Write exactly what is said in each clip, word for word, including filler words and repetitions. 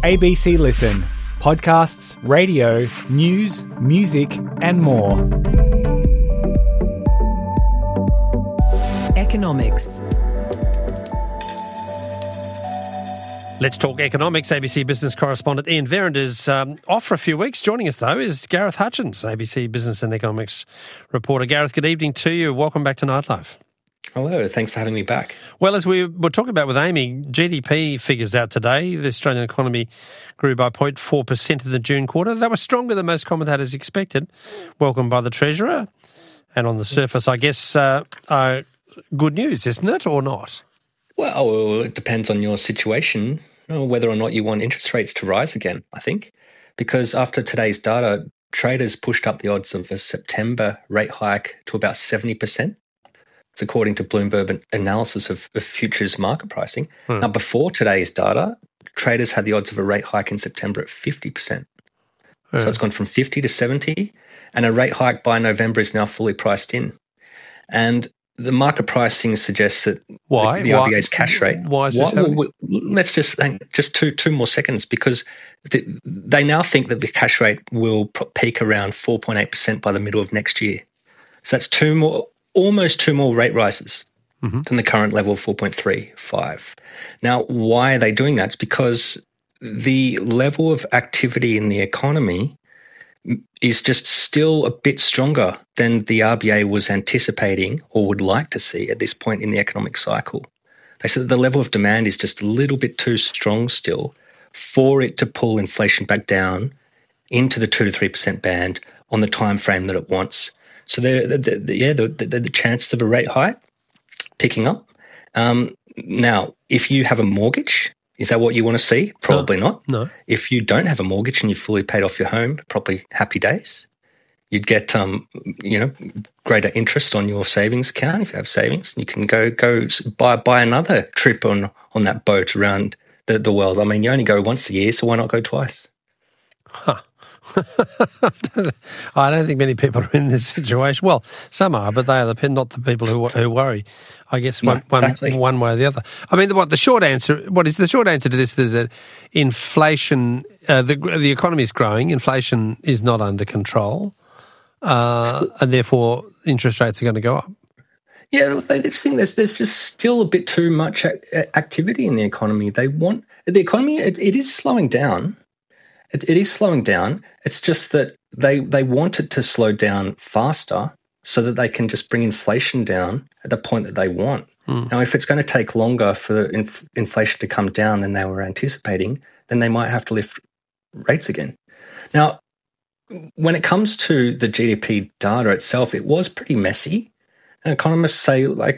A B C Listen. Podcasts, radio, news, music and more. Economics. Let's talk economics. A B C Business correspondent Ian Verrand is um, off for a few weeks. Joining us, though, is Gareth Hutchins, A B C Business and Economics reporter. Gareth, good evening to you. Welcome back to Nightlife. Hello, thanks for having me back. Well, as we were talking about with Amy, G D P figures out today. The Australian economy grew by zero point four percent in the June quarter. That was stronger than most commentators expected. Welcomed by the Treasurer. And on the surface, I guess, uh, uh, good news, isn't it, or not? Well, it depends on your situation, whether or not you want interest rates to rise again, I think. Because after today's data, traders pushed up the odds of a September rate hike to about seventy percent. It's according to Bloomberg analysis of, of futures market pricing. Hmm. Now, before today's data, traders had the odds of a rate hike in September at fifty percent. Hmm. So it's gone from fifty to seventy, and a rate hike by November is now fully priced in. And the market pricing suggests that why? the, the R B A's cash rate. Why is this why, well, let's just just two two more seconds, because the, they now think that the cash rate will peak around four point eight percent by the middle of next year. So that's two more. Almost two more rate rises mm-hmm. than the current level of four point three five. Now, why are they doing that? It's because the level of activity in the economy is just still a bit stronger than the R B A was anticipating or would like to see at this point in the economic cycle. They said that the level of demand is just a little bit too strong still for it to pull inflation back down into the two to three percent band on the time frame that it wants. So, the, the, the, yeah, the, the, the chances of a rate hike picking up. Um, now, if you have a mortgage, is that what you want to see? Probably no, not. No. If you don't have a mortgage and you've fully paid off your home, probably happy days. You'd get, um, you know, greater interest on your savings account if you have savings. You can go go buy buy another trip on on that boat around the, the world. I mean, you only go once a year, so why not go twice? Huh. I don't think many people are in this situation. Well, some are, but they are the, not the people who who worry. I guess one, no, exactly. one, one way or the other. I mean, what the short answer? What is the short answer to this? Is that inflation, uh, the the economy is growing. Inflation is not under control, uh, and therefore interest rates are going to go up. Yeah, I just think there's there's just still a bit too much activity in the economy. They want the economy. It, it is slowing down. It, it is slowing down. It's just that they they want it to slow down faster so that they can just bring inflation down at the point that they want. Mm. Now, if it's going to take longer for inf- inflation to come down than they were anticipating, then they might have to lift rates again. Now, when it comes to the G D P data itself, it was pretty messy. And economists say, like,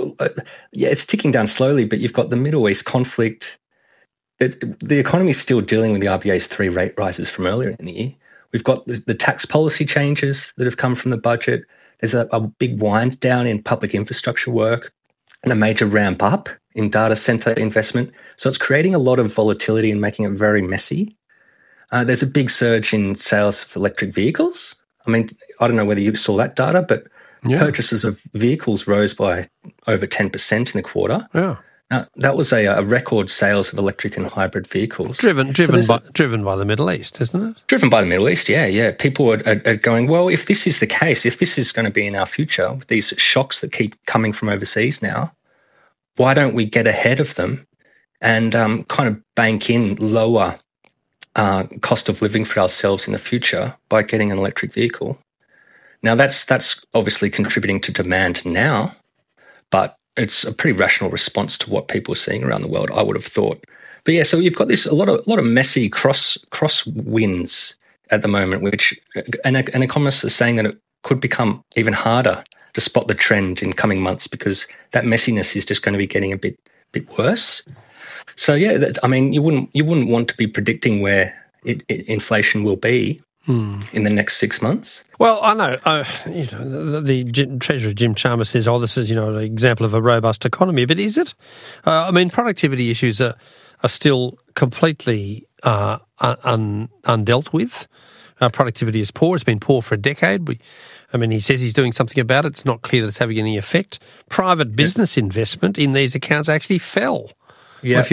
yeah, it's ticking down slowly, but you've got the Middle East conflict. It, the economy is still dealing with the R B A's three rate rises from earlier in the year. We've got the, the tax policy changes that have come from the budget. There's a, a big wind down in public infrastructure work and a major ramp up in data center investment. So it's creating a lot of volatility and making it very messy. Uh, there's a big surge in sales of electric vehicles. I mean, I don't know whether you saw that data, but yeah. Purchases of vehicles rose by over ten percent in the quarter. Yeah. Now, that was a, a record sales of electric and hybrid vehicles. Driven driven so by driven by the Middle East, isn't it? Driven by the Middle East, yeah, yeah. People are, are, are going, well, if this is the case, if this is going to be in our future, with these shocks that keep coming from overseas now, why don't we get ahead of them and um, kind of bank in lower uh, cost of living for ourselves in the future by getting an electric vehicle? Now, that's that's obviously contributing to demand now, but it's a pretty rational response to what people are seeing around the world, I would have thought. But yeah, so you've got this a lot of a lot of messy cross cross winds at the moment, which and, and economists are saying that it could become even harder to spot the trend in coming months because that messiness is just going to be getting a bit bit worse. So yeah, that, I mean, you wouldn't you wouldn't want to be predicting where it, it, inflation will be Hmm. in the next six months? Well, I know, uh, you know, the, the Treasurer Jim Chalmers says, "Oh, this is you know an example of a robust economy." But is it? Uh, I mean, productivity issues are are still completely uh, un, undealt with. Uh, productivity is poor. It's been poor for a decade. We, I mean, he says he's doing something about it. It's not clear that it's having any effect. Private business yeah. investment in these accounts actually fell. Yeah. Well, if you want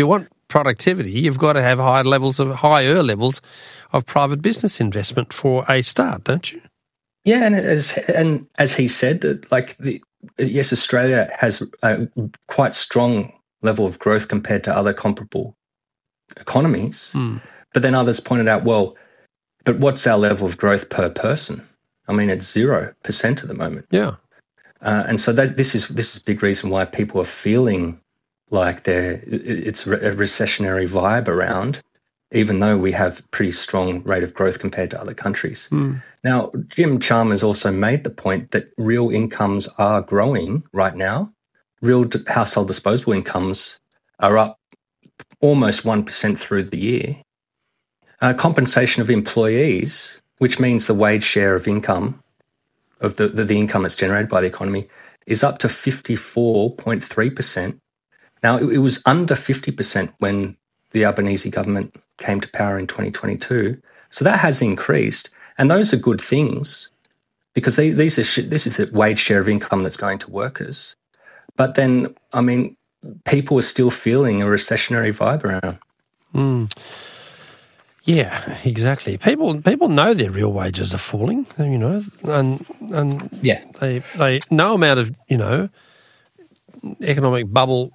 productivity, you've got to have higher levels of higher levels of private business investment for a start, don't you? Yeah, and as and as he said, that like the yes, Australia has a quite strong level of growth compared to other comparable economies, mm. but then others pointed out, well, but what's our level of growth per person? I mean, it's zero percent at the moment. Yeah, uh, and so that, this is this is a big reason why people are feeling like they're it's a recessionary vibe around, even though we have pretty strong rate of growth compared to other countries. Mm. Now, Jim Chalmers also made the point that real incomes are growing right now. Real household disposable incomes are up almost one percent through the year. Uh, compensation of employees, which means the wage share of income, of the, the, the income that's generated by the economy, is up to fifty-four point three percent. Now, it, it was under fifty percent when the Albanese government came to power in twenty twenty-two. So that has increased. And those are good things because they, these are this is a wage share of income that's going to workers. But then, I mean, people are still feeling a recessionary vibe around. Mm. Yeah, exactly. People people know their real wages are falling, you know, and and yeah, they they no amount of, you know, economic bubble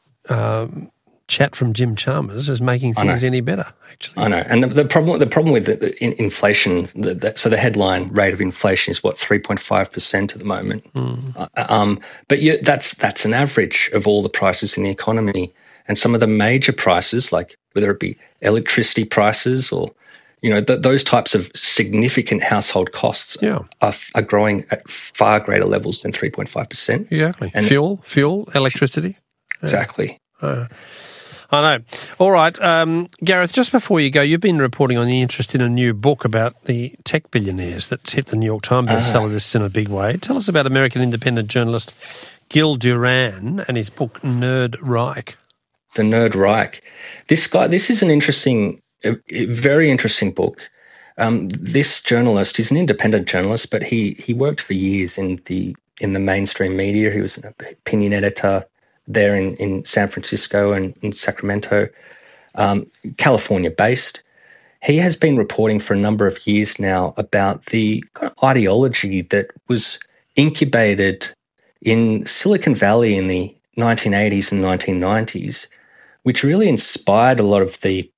um, chat from Jim Chalmers is making things any better. Actually, I know. And the, the problem the problem with the, the inflation, the, the, so the headline rate of inflation is what three point five percent at the moment. Mm. Uh, um, but you, that's that's an average of all the prices in the economy, and some of the major prices, like whether it be electricity prices or, you know, th- those types of significant household costs yeah. are, are growing at far greater levels than three point five percent. Exactly. And fuel, fuel, electricity. Exactly. Yeah. Uh, I know. All right. Um, Gareth, just before you go, you've been reporting on the interest in a new book about the tech billionaires that's hit the New York Times bestseller uh, list in a big way. Tell us about American independent journalist Gil Duran and his book Nerd Reich. The Nerd Reich. This guy, this is an interesting, a, a very interesting book. Um, this journalist, he's an independent journalist, but he he worked for years in the in the mainstream media. He was an opinion editor there in, in San Francisco and in Sacramento, um, California-based. He has been reporting for a number of years now about the kind of ideology that was incubated in Silicon Valley in the nineteen eighties and nineteen nineties, which really inspired a lot of the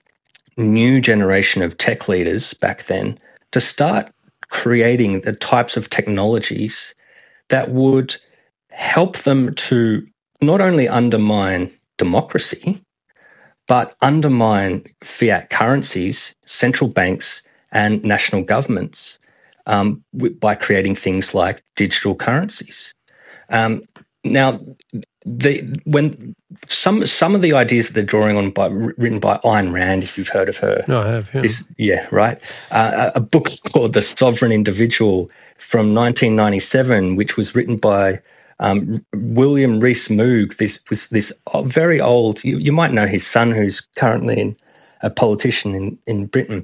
new generation of tech leaders back then to start creating the types of technologies that would help them to not only undermine democracy, but undermine fiat currencies, central banks, and national governments um, by creating things like digital currencies. Um, now, the when some some of the ideas that they're drawing on by written by Ayn Rand, if you've heard of her, no, I have. Yeah, this, yeah right. Uh, a book called The Sovereign Individual from nineteen ninety-seven, which was written by um, William Rees Mogg. This was this very old. You, you might know his son, who's currently in, a politician in in Britain,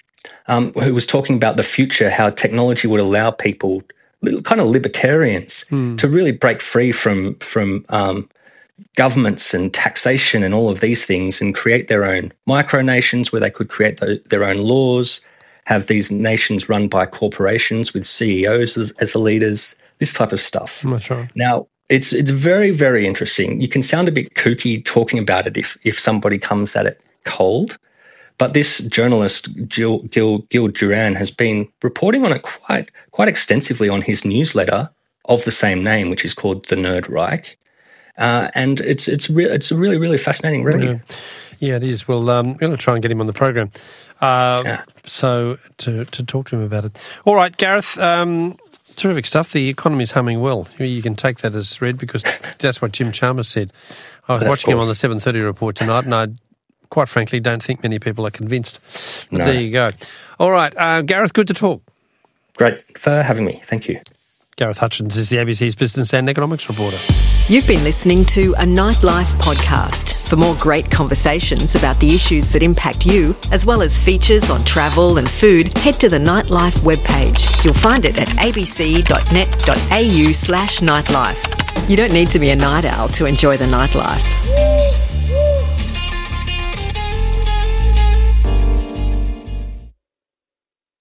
um, who was talking about the future, how technology would allow people, kind of libertarians, hmm. to really break free from from um, governments and taxation and all of these things and create their own micronations where they could create the, their own laws, have these nations run by corporations with C E Os as, as the leaders, this type of stuff. I'm not sure. Now, it's it's very, very interesting. You can sound a bit kooky talking about it if, if somebody comes at it cold. But this journalist, Gil, Gil, Gil Duran, has been reporting on it quite quite extensively on his newsletter of the same name, which is called The Nerd Reich. Uh, and it's it's re- it's a really, really fascinating read. Yeah, yeah it is. Well, um, I'm going to try and get him on the program uh, yeah. so to, to talk to him about it. All right, Gareth, um, terrific stuff. The economy's humming well. You can take that as read because that's what Jim Chalmers said. I was But watching him on the seven thirty report tonight and I quite frankly, don't think many people are convinced. But no. There you go. All right, uh, Gareth, good to talk. Great for having me. Thank you. Gareth Hutchins is the A B C's business and economics reporter. You've been listening to a Nightlife podcast. For more great conversations about the issues that impact you, as well as features on travel and food, head to the Nightlife webpage. You'll find it at abc.net.au slash nightlife. You don't need to be a night owl to enjoy the nightlife.